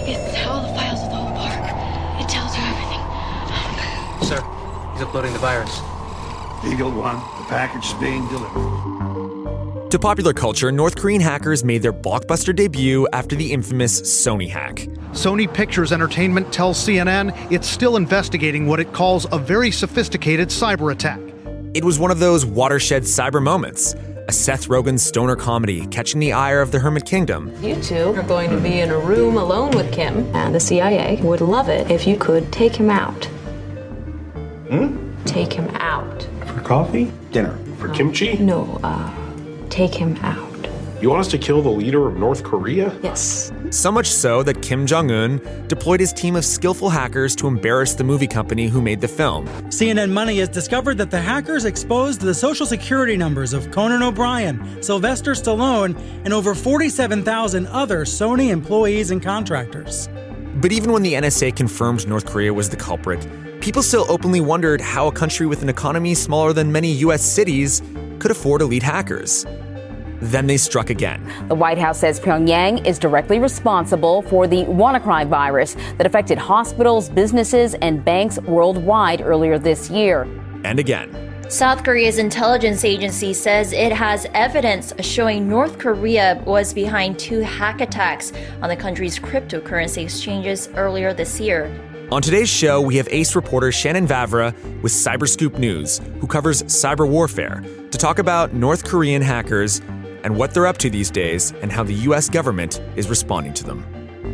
It's all the files of the whole park. It tells you everything. Sir, he's uploading the virus. Eagle One, the package is being delivered. To popular culture, North Korean hackers made their blockbuster debut after the infamous Sony hack. Sony Pictures Entertainment tells CNN it's still investigating what it calls a very sophisticated cyber attack. It was one of those watershed cyber moments, a Seth Rogen stoner comedy catching the ire of the Hermit Kingdom. You two are going to be in a room alone with Kim, and the CIA would love it if you could take him out. Take him out. For coffee? Dinner? For kimchi? No, take him out. You want us to kill the leader of North Korea? Yes. So much so that Kim Jong-un deployed his team of skillful hackers to embarrass the movie company who made the film. CNN Money has discovered that the hackers exposed the social security numbers of Conan O'Brien, Sylvester Stallone, and over 47,000 other Sony employees and contractors. But even when the NSA confirmed North Korea was the culprit, people still openly wondered how a country with an economy smaller than many U.S. cities could afford elite hackers. Then they struck again. The White House says Pyongyang is directly responsible for the WannaCry virus that affected hospitals, businesses, and banks worldwide earlier this year. And again. South Korea's intelligence agency says it has evidence showing North Korea was behind 2 hack attacks on the country's cryptocurrency exchanges earlier this year. On today's show, we have ace reporter Shannon Vavra with Cyberscoop News, who covers cyber warfare, to talk about North Korean hackers and what they're up to these days and how the U.S. government is responding to them.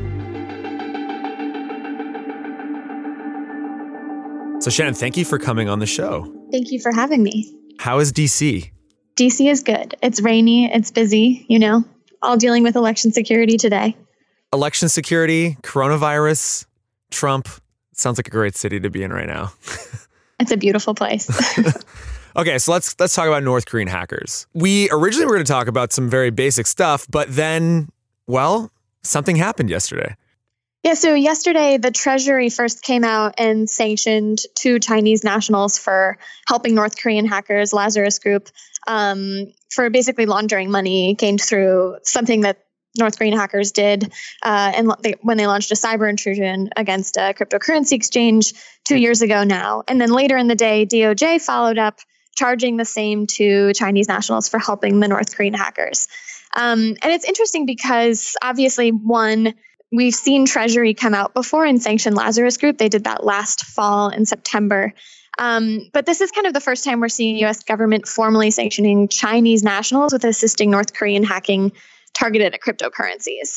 So Shannon, thank you for coming on the show. Thank you for having me. How is D.C.? D.C. is good. It's rainy. It's busy, all dealing with election security today. Election security, coronavirus, Trump. Sounds like a great city to be in right now. It's a beautiful place. Okay, so let's talk about North Korean hackers. We originally were going to talk about some very basic stuff, but then, something happened yesterday. Yeah, so yesterday the Treasury first came out and sanctioned 2 Chinese nationals for helping North Korean hackers, Lazarus Group, for basically laundering money gained through something that North Korean hackers did when they launched a cyber intrusion against a cryptocurrency exchange 2 years ago now. And then later in the day, DOJ followed up, charging the same 2 Chinese nationals for helping the North Korean hackers. And it's interesting because obviously, one, we've seen Treasury come out before and sanction Lazarus Group. They did that last fall in September. But this is kind of the first time we're seeing U.S. government formally sanctioning Chinese nationals with assisting North Korean hacking targeted at cryptocurrencies.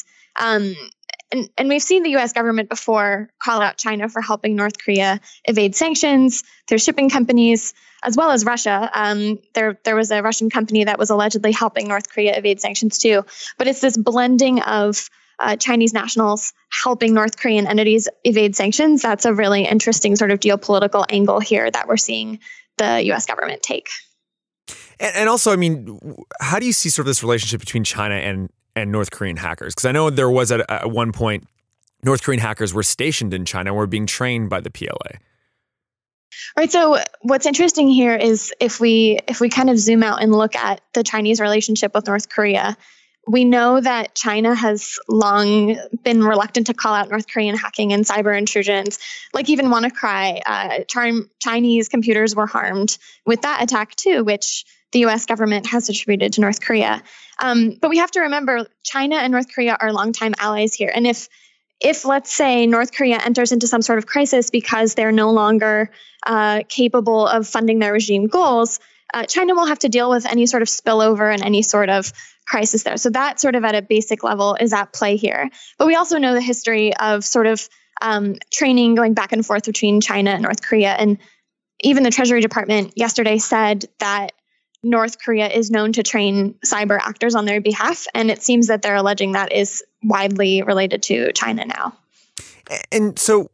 And we've seen the U.S. government before call out China for helping North Korea evade sanctions through shipping companies, as well as Russia. There was a Russian company that was allegedly helping North Korea evade sanctions too. But it's this blending of Chinese nationals helping North Korean entities evade sanctions. That's a really interesting sort of geopolitical angle here that we're seeing the U.S. government take. And also, how do you see sort of this relationship between China and North Korean hackers? Because I know there was at one point, North Korean hackers were stationed in China and were being trained by the PLA. Right. So what's interesting here is if we kind of zoom out and look at the Chinese relationship with North Korea, we know that China has long been reluctant to call out North Korean hacking and cyber intrusions. Like even WannaCry, Chinese computers were harmed with that attack too, which the U.S. government has attributed to North Korea. But we have to remember China and North Korea are longtime allies here. And if let's say North Korea enters into some sort of crisis because they're no longer capable of funding their regime goals, China will have to deal with any sort of spillover and any sort of crisis there. So that sort of at a basic level is at play here. But we also know the history of sort of training going back and forth between China and North Korea. And even the Treasury Department yesterday said that North Korea is known to train cyber actors on their behalf. And it seems that they're alleging that is widely related to China now. And so,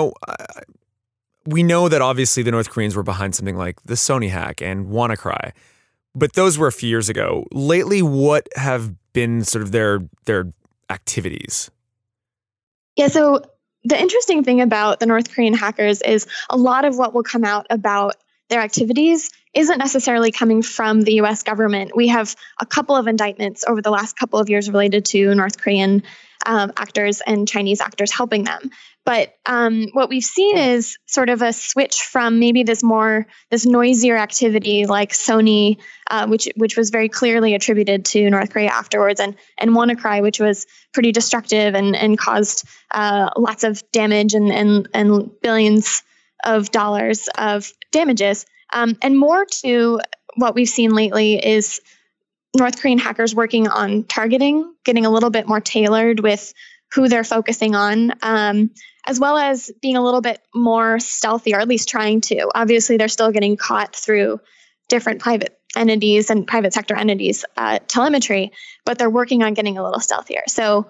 we know that obviously the North Koreans were behind something like the Sony hack and WannaCry, but those were a few years ago. Lately, what have been sort of their activities? Yeah, so the interesting thing about the North Korean hackers is a lot of what will come out about their activities isn't necessarily coming from the U.S. government. We have a couple of indictments over the last couple of years related to North Korean actors and Chinese actors helping them. But what we've seen is sort of a switch from maybe this noisier activity like Sony, which was very clearly attributed to North Korea afterwards, and WannaCry, which was pretty destructive and caused lots of damage and billions of dollars of damages. And more to what we've seen lately is North Korean hackers working on targeting, getting a little bit more tailored with who they're focusing on, as well as being a little bit more stealthy, or at least trying to. Obviously, they're still getting caught through different private entities and private sector entities telemetry, but they're working on getting a little stealthier. So,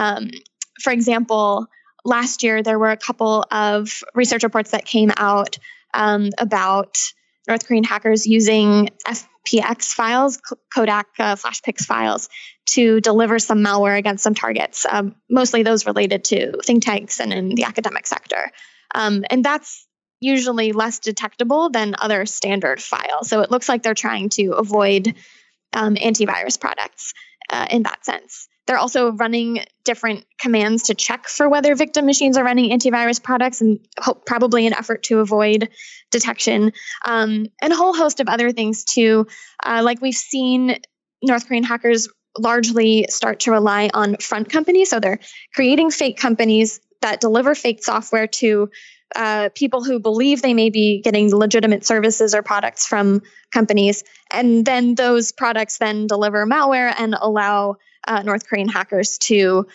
for example, last year, there were a couple of research reports that came out about North Korean hackers using FPX files, Kodak FlashPix files, to deliver some malware against some targets, mostly those related to think tanks and in the academic sector. And that's usually less detectable than other standard files. So it looks like they're trying to avoid antivirus products in that sense. They're also running different commands to check for whether victim machines are running antivirus products, and probably an effort to avoid detection, and a whole host of other things too. Like we've seen North Korean hackers largely start to rely on front companies. So they're creating fake companies that deliver fake software to people who believe they may be getting legitimate services or products from companies. And then those products then deliver malware and allow North Korean hackers to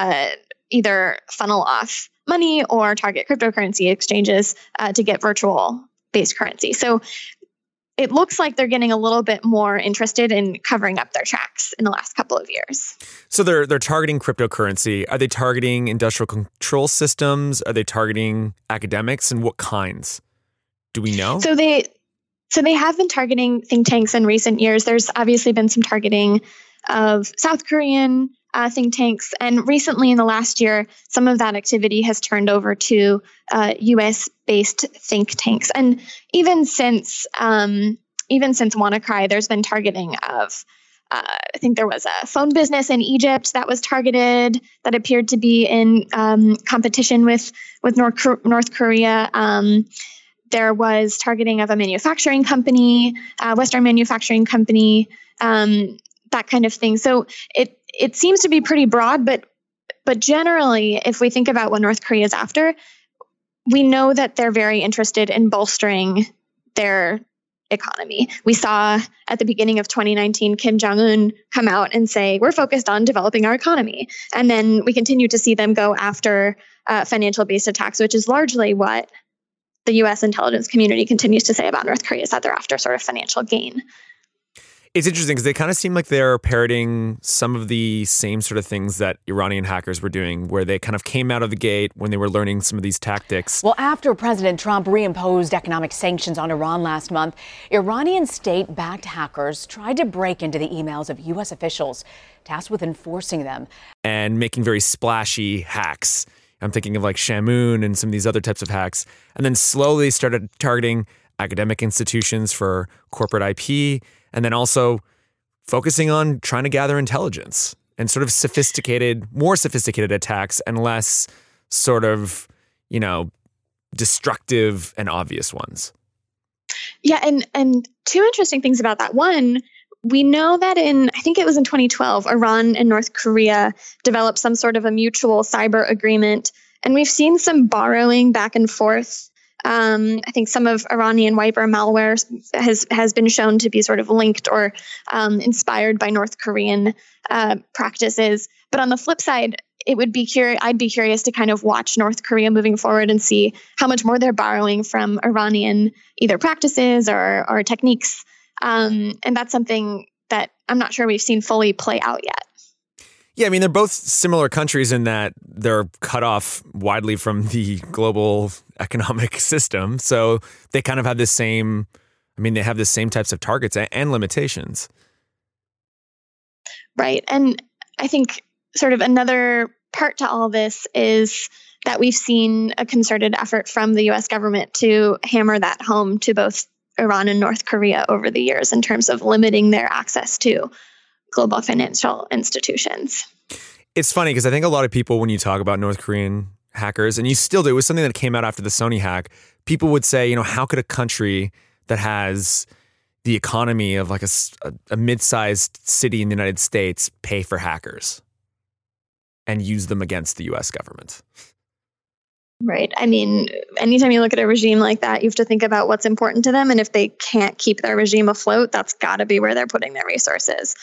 either funnel off money or target cryptocurrency exchanges to get virtual-based currency. So it looks like they're getting a little bit more interested in covering up their tracks in the last couple of years. So they're targeting cryptocurrency. Are they targeting industrial control systems? Are they targeting academics? And what kinds? Do we know? So they have been targeting think tanks in recent years. There's obviously been some targeting of South Korean think tanks. And recently in the last year, some of that activity has turned over to US-based think tanks. And even since WannaCry, there's been targeting of, I think there was a phone business in Egypt that was targeted that appeared to be in competition with North Korea. There was targeting of a manufacturing company, Western manufacturing company, that kind of thing. So it seems to be pretty broad, but generally, if we think about what North Korea is after, we know that they're very interested in bolstering their economy. We saw at the beginning of 2019, Kim Jong-un come out and say, we're focused on developing our economy. And then we continue to see them go after financial-based attacks, which is largely what the U.S. intelligence community continues to say about North Korea, is that they're after sort of financial gain. It's interesting because they kind of seem like they're parroting some of the same sort of things that Iranian hackers were doing, where they kind of came out of the gate when they were learning some of these tactics. Well, after President Trump reimposed economic sanctions on Iran last month, Iranian state-backed hackers tried to break into the emails of U.S. officials tasked with enforcing them. And making very splashy hacks. I'm thinking of like Shamoon and some of these other types of hacks. And then slowly started targeting academic institutions for corporate IP, and then also focusing on trying to gather intelligence and sort of more sophisticated attacks and less sort of, destructive and obvious ones. Yeah, and two interesting things about that. One, we know that I think it was in 2012, Iran and North Korea developed some sort of a mutual cyber agreement, and we've seen some borrowing back and forth. I think some of Iranian wiper malware has been shown to be sort of linked or inspired by North Korean practices. But on the flip side, I'd be curious to kind of watch North Korea moving forward and see how much more they're borrowing from Iranian either practices or techniques. And that's something that I'm not sure we've seen fully play out yet. Yeah, I mean, they're both similar countries in that they're cut off widely from the global economic system. So they kind of have they have the same types of targets and limitations. Right. And I think sort of another part to all this is that we've seen a concerted effort from the U.S. government to hammer that home to both Iran and North Korea over the years in terms of limiting their access to global financial institutions. It's funny because I think a lot of people, when you talk about North Korean hackers, and you still do, it was something that came out after the Sony hack, people would say, how could a country that has the economy of like a mid-sized city in the United States pay for hackers and use them against the U.S. government? Right. I mean, anytime you look at a regime like that, you have to think about what's important to them. And if they can't keep their regime afloat, that's got to be where they're putting their resources.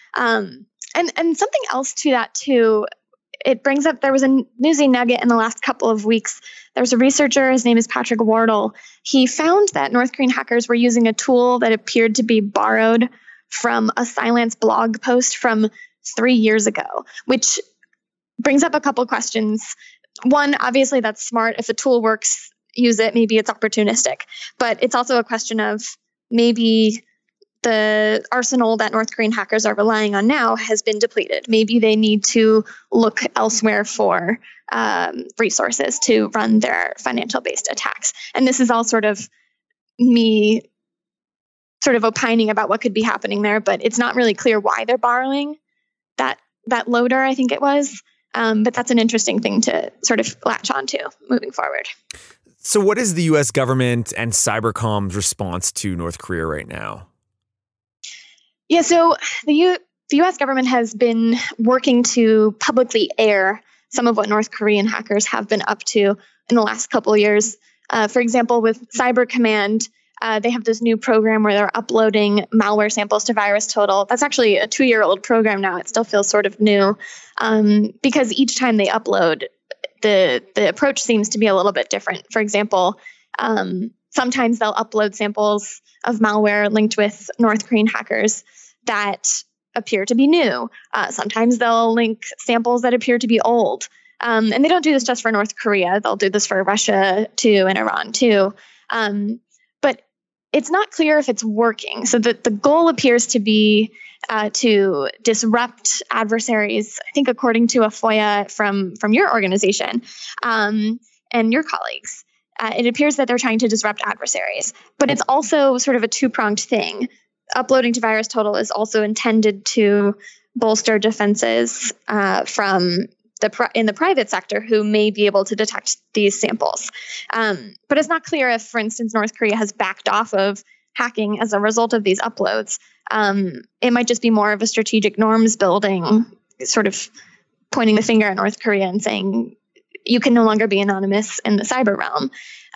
And something else to that, too, it brings up, there was a newsy nugget in the last couple of weeks. There's a researcher, his name is Patrick Wardle. He found that North Korean hackers were using a tool that appeared to be borrowed from a Cylance blog post from 3 years ago, which brings up a couple questions. One, obviously, that's smart. If a tool works, use it. Maybe it's opportunistic. But it's also a question of maybe the arsenal that North Korean hackers are relying on now has been depleted. Maybe they need to look elsewhere for resources to run their financial-based attacks. And this is all sort of me sort of opining about what could be happening there, but it's not really clear why they're borrowing that loader, I think it was. But that's an interesting thing to sort of latch onto moving forward. So what is the U.S. government and Cybercom's response to North Korea right now? Yeah, so the U.S. government has been working to publicly air some of what North Korean hackers have been up to in the last couple of years. For example, with Cyber Command, they have this new program where they're uploading malware samples to VirusTotal. That's actually a 2-year-old program now. It still feels sort of new because each time they upload, the approach seems to be a little bit different. For example, sometimes they'll upload samples of malware linked with North Korean hackers that appear to be new. Sometimes they'll link samples that appear to be old. And they don't do this just for North Korea. They'll do this for Russia too and Iran too. But it's not clear if it's working. So the goal appears to be to disrupt adversaries, I think according to a FOIA from your organization and your colleagues. It appears that they're trying to disrupt adversaries, but it's also sort of a two-pronged thing. Uploading to VirusTotal is also intended to bolster defenses from in the private sector who may be able to detect these samples. But it's not clear if, for instance, North Korea has backed off of hacking as a result of these uploads. It might just be more of a strategic norms building, sort of pointing the finger at North Korea and saying, you can no longer be anonymous in the cyber realm.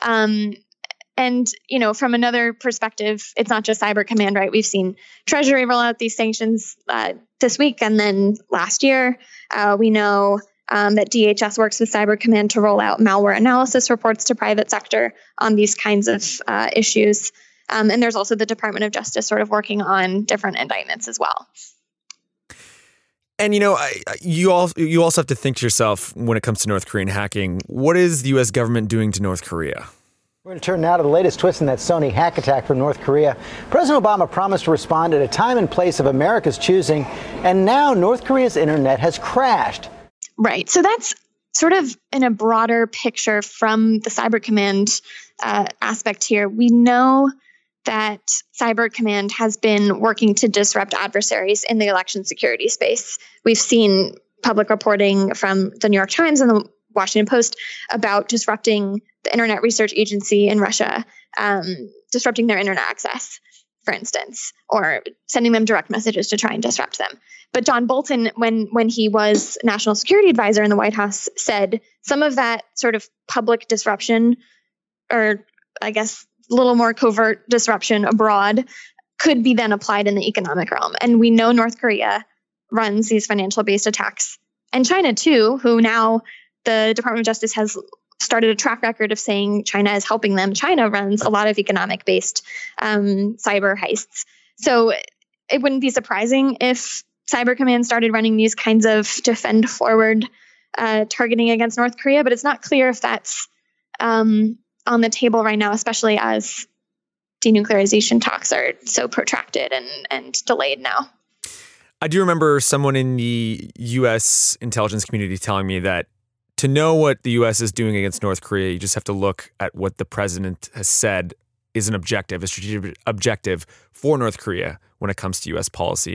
And, from another perspective, it's not just Cyber Command, right? We've seen Treasury roll out these sanctions this week. And then last year, we know that DHS works with Cyber Command to roll out malware analysis reports to private sector on these kinds of issues. And there's also the Department of Justice sort of working on different indictments as well. And, you also have to think to yourself when it comes to North Korean hacking, what is the U.S. government doing to North Korea? We're going to turn now to the latest twist in that Sony hack attack from North Korea. President Obama promised to respond at a time and place of America's choosing, and now North Korea's internet has crashed. Right. So that's sort of in a broader picture from the Cyber Command aspect here. We know that Cyber Command has been working to disrupt adversaries in the election security space. We've seen public reporting from the New York Times and the Washington Post about disrupting the Internet Research Agency in Russia, disrupting their internet access, for instance, or sending them direct messages to try and disrupt them. But John Bolton, when he was National Security Advisor in the White House, said some of that sort of public disruption, or I guess a little more covert disruption abroad, could be then applied in the economic realm. And we know North Korea runs these financial-based attacks, and China too, who now the Department of Justice has started a track record of saying China is helping them. China runs a lot of economic-based cyber heists. So it wouldn't be surprising if Cyber Command started running these kinds of defend forward targeting against North Korea, but it's not clear if that's on the table right now, especially as denuclearization talks are so protracted and delayed now. I do remember someone in the U.S. intelligence community telling me that to know what the U.S. is doing against North Korea, you just have to look at what the president has said is an objective, a strategic objective for North Korea when it comes to U.S. policy.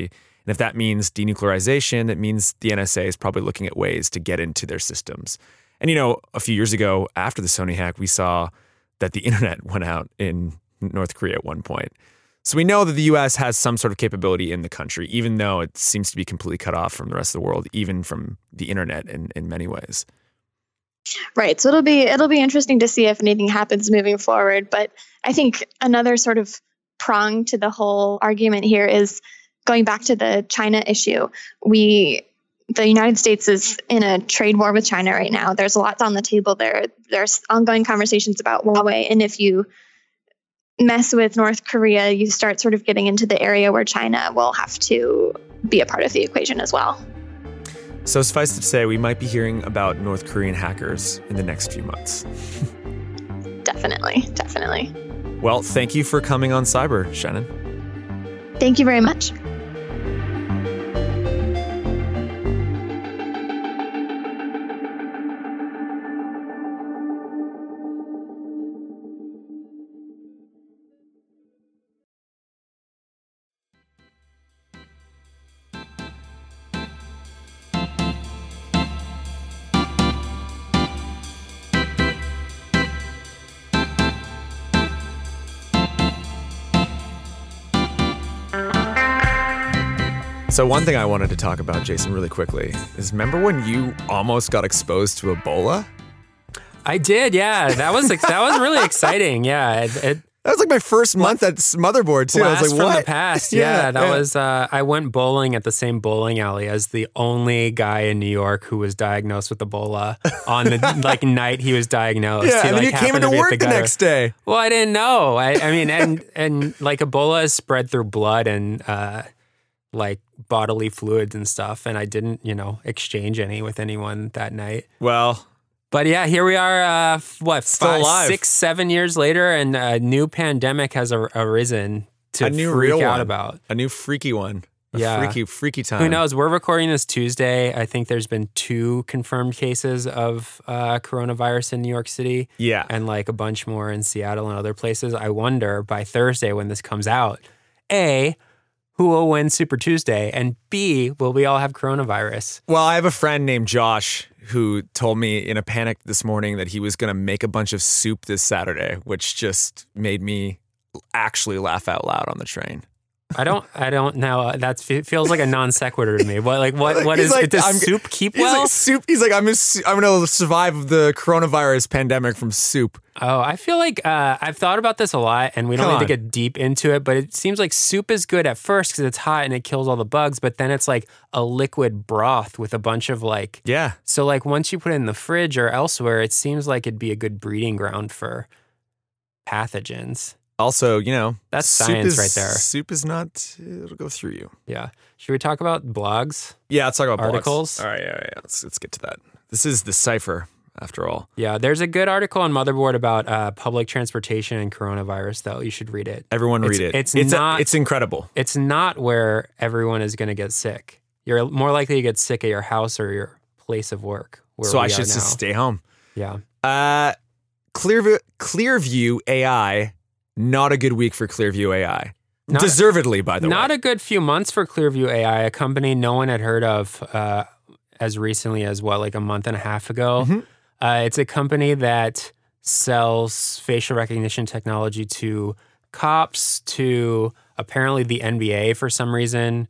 And if that means denuclearization, it means the NSA is probably looking at ways to get into their systems. And, a few years ago after the Sony hack, we saw that the internet went out in North Korea at one point. So we know that the U.S. has some sort of capability in the country, even though it seems to be completely cut off from the rest of the world, even from the internet in many ways. Right. So it'll be interesting to see if anything happens moving forward. But I think another sort of prong to the whole argument here is going back to the China issue. The United States is in a trade war with China right now. There's a lot on the table there. There's ongoing conversations about Huawei. And if you mess with North Korea, you start sort of getting into the area where China will have to be a part of the equation as well. So suffice it to say, we might be hearing about North Korean hackers in the next few months. Definitely. Well, thank you for coming on Cyber, Shannon. Thank you very much. So one thing I wanted to talk about, Jason, really quickly, is remember when you almost got exposed to Ebola? I did, yeah. That was really exciting. Yeah, that was like my first month at Motherboard too. Blast I was like, what? From the past. Yeah, that was. I went bowling at the same bowling alley as the only guy in New York who was diagnosed with Ebola on the night he was diagnosed. Yeah, and then you came into work the next day. Well, I didn't know. I mean, and like Ebola is spread through blood and like bodily fluids and stuff, and I didn't, exchange any with anyone that night. Well. But yeah, here we are, still alive. 6, 7 years later, and a new pandemic has arisen to freak out about. A new freaky one. Yeah. Freaky time. Who knows? We're recording this Tuesday. I think there's been 2 confirmed cases of coronavirus in New York City. Yeah. And like a bunch more in Seattle and other places. I wonder by Thursday when this comes out, A, who will win Super Tuesday? And B, will we all have coronavirus? Well, I have a friend named Josh who told me in a panic this morning that he was going to make a bunch of soup this Saturday, which just made me actually laugh out loud on the train. I don't know. That feels like a non sequitur to me. What is it? Does soup keep well? He's like, I'm going to survive the coronavirus pandemic from soup. Oh, I feel like I've thought about this a lot, and we don't need to get deep into it, but it seems like soup is good at first because it's hot and it kills all the bugs, but then it's like a liquid broth with a bunch of Yeah. So like once you put it in the fridge or elsewhere, it seems like it'd be a good breeding ground for pathogens. Also, that's science right there. Soup is not, it'll go through you. Yeah. Should we talk about blogs? Yeah, let's talk about articles. Blogs. All right, yeah. Let's get to that. This is the Cypher, after all. Yeah, there's a good article on Motherboard about public transportation and coronavirus, though. You should read it. Everyone read it. It's incredible. It's not where everyone is going to get sick. You're more likely to get sick at your house or your place of work. So I should just stay home. Yeah. Clearview AI. Not a good week for Clearview AI. Deservedly, by the way. Not a good few months for Clearview AI, a company no one had heard of as recently as, like a month and a half ago. Mm-hmm. It's a company that sells facial recognition technology to cops, to apparently the NBA for some reason.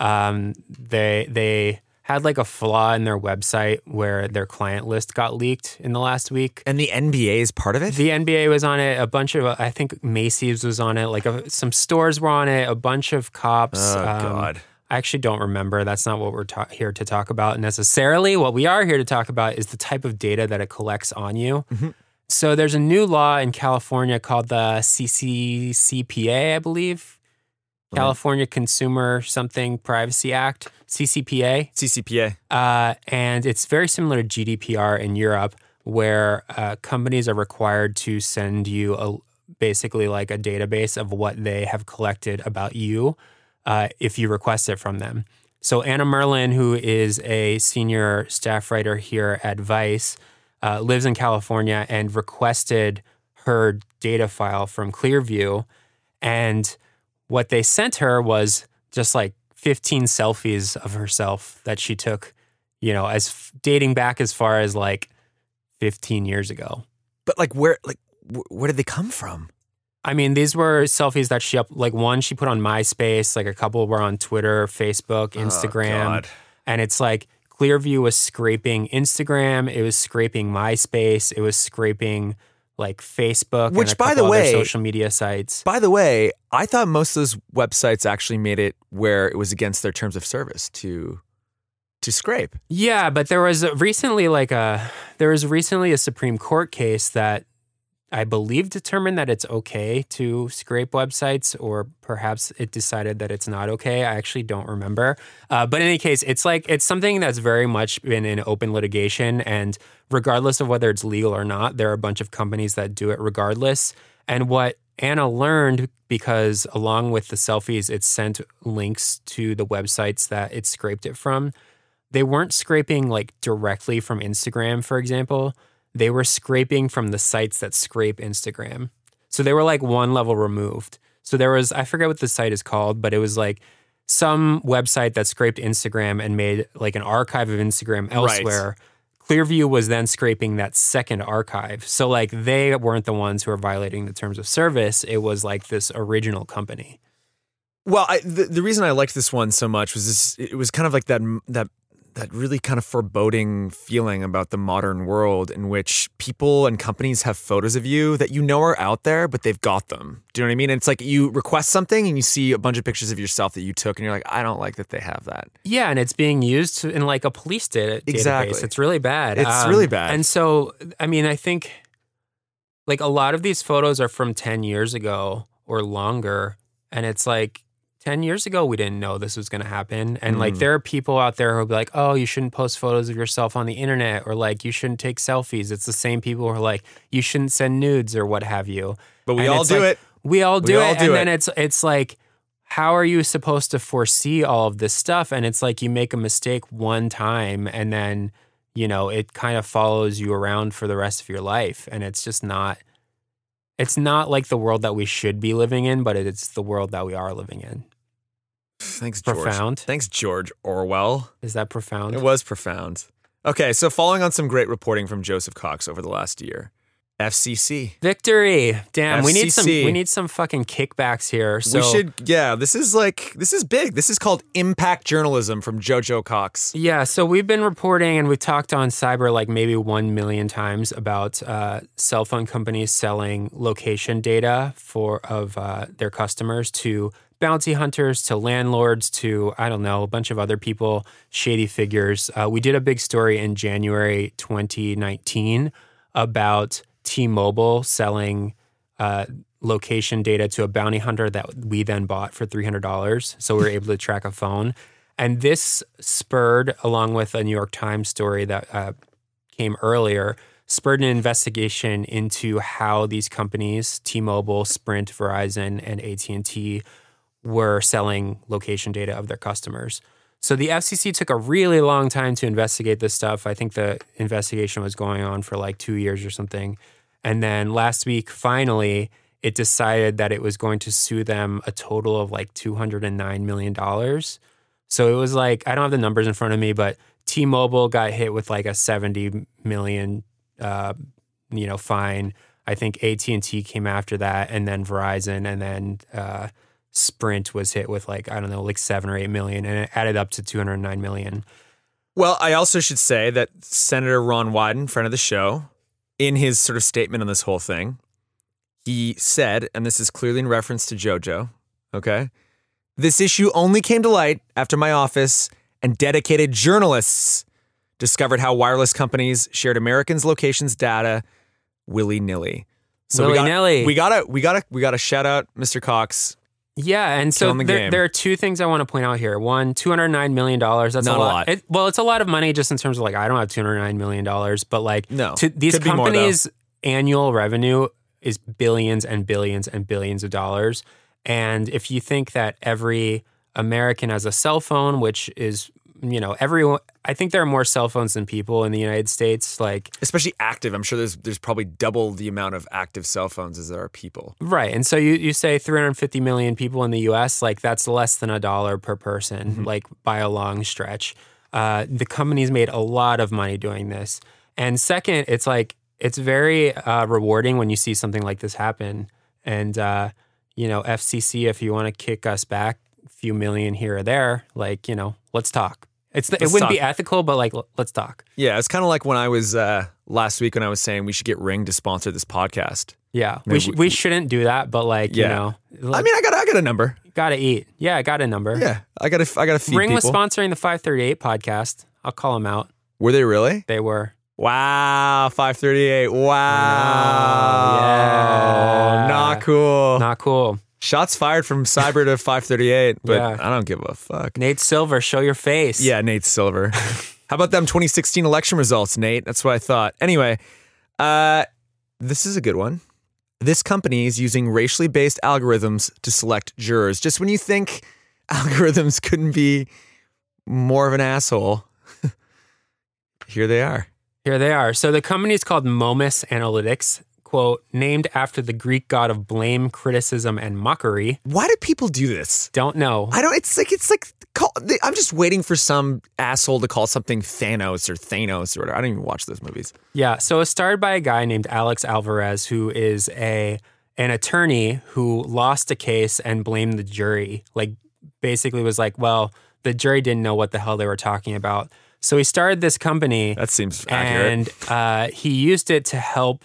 They had like a flaw in their website where their client list got leaked in the last week. And the NBA is part of it? The NBA was on it. A bunch of, I think Macy's was on it. Like some stores were on it. A bunch of cops. Oh, God. I actually don't remember. That's not what we're here to talk about necessarily. What we are here to talk about is the type of data that it collects on you. Mm-hmm. So there's a new law in California called the CCPA, I believe. California Consumer Something Privacy Act, CCPA. CCPA. And it's very similar to GDPR in Europe, where companies are required to send you basically like a database of what they have collected about you if you request it from them. So Anna Merlin, who is a senior staff writer here at Vice, lives in California and requested her data file from Clearview. And what they sent her was just like 15 selfies of herself that she took, as dating back as far as like 15 years ago. But like where did they come from? I mean, these were selfies that one she put on MySpace, like a couple were on Twitter, Facebook, Instagram. Oh, God. And it's like Clearview was scraping Instagram, it was scraping MySpace, it was scraping like Facebook, which, and a by couple the way, other social media sites. By the way, I thought most of those websites actually made it where it was against their terms of service to scrape. Yeah, but there was recently a Supreme Court case that I believe determined that it's okay to scrape websites, or perhaps it decided that it's not okay. I actually don't remember. But in any case, it's something that's very much been in open litigation, and regardless of whether it's legal or not, there are a bunch of companies that do it regardless. And what Anna learned, because along with the selfies, it sent links to the websites that it scraped it from. They weren't scraping like directly from Instagram, for example. They were scraping from the sites that scrape Instagram. So they were like one level removed. So there was, I forget what the site is called, but it was like some website that scraped Instagram and made like an archive of Instagram elsewhere. Right. Clearview was then scraping that second archive. So like they weren't the ones who were violating the terms of service. It was like this original company. Well, the reason I liked this one so much was it was kind of like that really kind of foreboding feeling about the modern world in which people and companies have photos of you that are out there, but they've got them. Do you know what I mean? And it's like you request something and you see a bunch of pictures of yourself that you took and you're like, I don't like that they have that. Yeah, and it's being used in like a police database. Exactly. It's really bad. It's really bad. And so, I mean, I think like a lot of these photos are from 10 years ago or longer. And it's like, 10 years ago, we didn't know this was going to happen. And like, there are people out there who'll be like, oh, you shouldn't post photos of yourself on the internet, or like, you shouldn't take selfies. It's the same people who are like, you shouldn't send nudes or what have you. But we all do it. We all do it. And then it's like, how are you supposed to foresee all of this stuff? And it's like, you make a mistake one time and then, it kind of follows you around for the rest of your life. And it's just not, it's not like the world that we should be living in, but it's the world that we are living in. Thanks, George. Profound. Thanks, George Orwell. Is that profound? It was profound. Okay, so following on some great reporting from Joseph Cox over the last year, FCC victory. Damn, FCC. we need some fucking kickbacks here. So we should. Yeah, this is big. This is called impact journalism from Jojo Cox. Yeah, so we've been reporting and we've talked on Cyber like maybe 1 million times about cell phone companies selling location data of their customers to bounty hunters, to landlords, to, I don't know, a bunch of other people, shady figures. We did a big story in January 2019 about T-Mobile selling location data to a bounty hunter that we then bought for $300. So we were able to track a phone. And this spurred, along with a New York Times story that came earlier, spurred an investigation into how these companies, T-Mobile, Sprint, Verizon, and AT&T, were selling location data of their customers. So the FCC took a really long time to investigate this stuff. I think the investigation was going on for like 2 years or something. And then last week, finally, it decided that it was going to sue them a total of like $209 million. So it was like, I don't have the numbers in front of me, but T-Mobile got hit with like a $70 million, fine. I think AT&T came after that, and then Verizon, and then Sprint was hit with like, I don't know, like 7 or 8 million, and it added up to 209 million. Well, I also should say that Senator Ron Wyden, friend of the show, in his sort of statement on this whole thing, he said, and this is clearly in reference to JoJo, okay? This issue only came to light after my office and dedicated journalists discovered how wireless companies shared Americans' locations data willy-nilly. So willy-nilly. We gotta shout out Mr. Cox. Yeah, and so there are two things I want to point out here. One, $209 million. That's not a lot. It's a lot of money just in terms of like, I don't have $209 million, but like these Could be more, companies' annual revenue is billions and billions and billions of dollars. And if you think that every American has a cell phone, which is everyone. I think there are more cell phones than people in the United States. Like, especially active. I'm sure there's probably double the amount of active cell phones as there are people. Right. And so you say 350 million people in the U.S., like that's less than $1 per person, like by a long stretch. The company's made a lot of money doing this. And second, it's very rewarding when you see something like this happen. And, FCC, if you want to kick us back a few million here or there, let's talk. It wouldn't be ethical, but let's talk. Yeah, it's kind of like when I was last week when I was saying we should get Ring to sponsor this podcast. Yeah, we shouldn't do that, but I got a number. Gotta eat. Yeah, I got a number. Yeah, I gotta feed Ring people. was sponsoring the 538 podcast. I'll call them out. Were they really? They were. Wow, 538. Wow. Yeah. Not cool. Not cool. Shots fired from Cyber to 538, but Yeah. I don't give a fuck. Nate Silver, show your face. Yeah, Nate Silver. How about them 2016 election results, Nate? That's what I thought. Anyway, this is a good one. This company is using racially based algorithms to select jurors. Just when you think algorithms couldn't be more of an asshole, here they are. Here they are. So the company is called Momus Analytics, quote, named after the Greek god of blame, criticism, and mockery. Why do people do this? Don't know. I'm just waiting for some asshole to call something Thanos or Thanos or whatever. I don't even watch those movies. Yeah. So it's started by a guy named Alex Alvarez, who is an attorney who lost a case and blamed the jury. Basically was well, the jury didn't know what the hell they were talking about. So he started this company. That seems accurate. And he used it to help,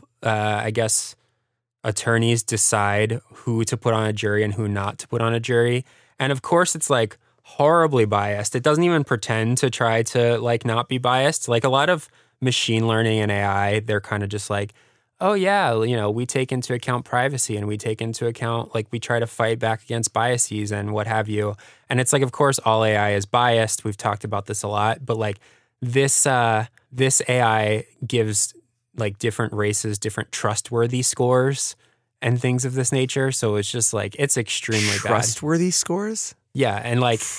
attorneys decide who to put on a jury and who not to put on a jury. And of course, it's horribly biased. It doesn't even pretend to try to not be biased. A lot of machine learning and AI, they're kind of just oh yeah, we take into account privacy and we take into account, we try to fight back against biases and what have you. And it's of course, all AI is biased. We've talked about this a lot, but this AI gives different races, different trustworthy scores and things of this nature. So it's just it's extremely bad. Trustworthy scores? Yeah. And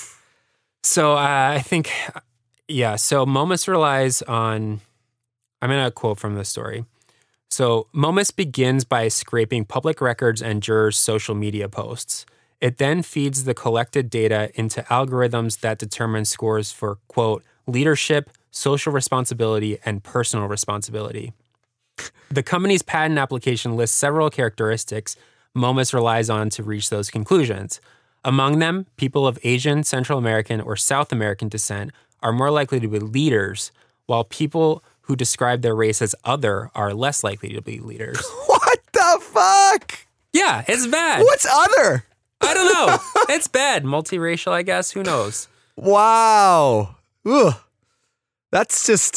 so I think, so Momus relies on, I'm going to quote from the story. So Momus begins by scraping public records and jurors' social media posts. It then feeds the collected data into algorithms that determine scores for, quote, leadership, social responsibility, and personal responsibility. The company's patent application lists several characteristics Momus relies on to reach those conclusions. Among them, people of Asian, Central American, or South American descent are more likely to be leaders, while people who describe their race as other are less likely to be leaders. What the fuck? Yeah, it's bad. What's other? I don't know. It's bad. Multiracial, I guess. Who knows? Wow. Ugh. That's just...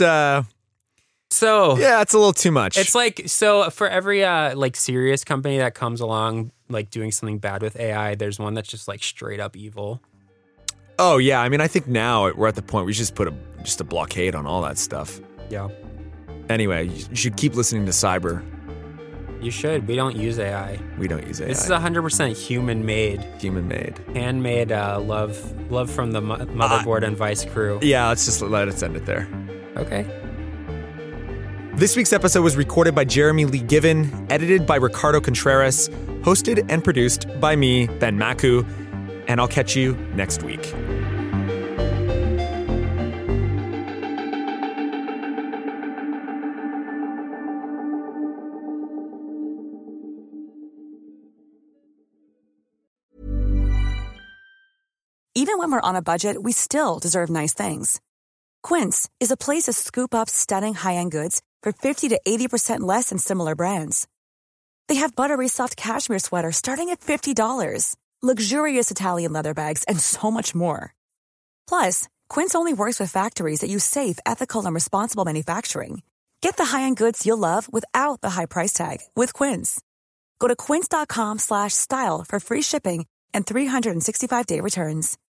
So... Yeah, it's a little too much. It's so for every serious company that comes along doing something bad with AI, there's one that's just straight up evil. Oh, yeah. I mean, I think now we're at the point we should just put a blockade on all that stuff. Yeah. Anyway, you should keep listening to Cyber. You should. We don't use AI. We don't use AI. This is 100% human-made. Human-made. Handmade love from the Motherboard and Vice crew. Yeah, let's just let us end it there. Okay. This week's episode was recorded by Jeremy Lee Given, edited by Ricardo Contreras, hosted and produced by me, Ben Maku, and I'll catch you next week. Even when we're on a budget, we still deserve nice things. Quince is a place to scoop up stunning high-end goods for 50 to 80% less than similar brands. They have buttery soft cashmere sweaters starting at $50, luxurious Italian leather bags, and so much more. Plus, Quince only works with factories that use safe, ethical, and responsible manufacturing. Get the high-end goods you'll love without the high price tag with Quince. Go to quince.com/style for free shipping and 365-day returns.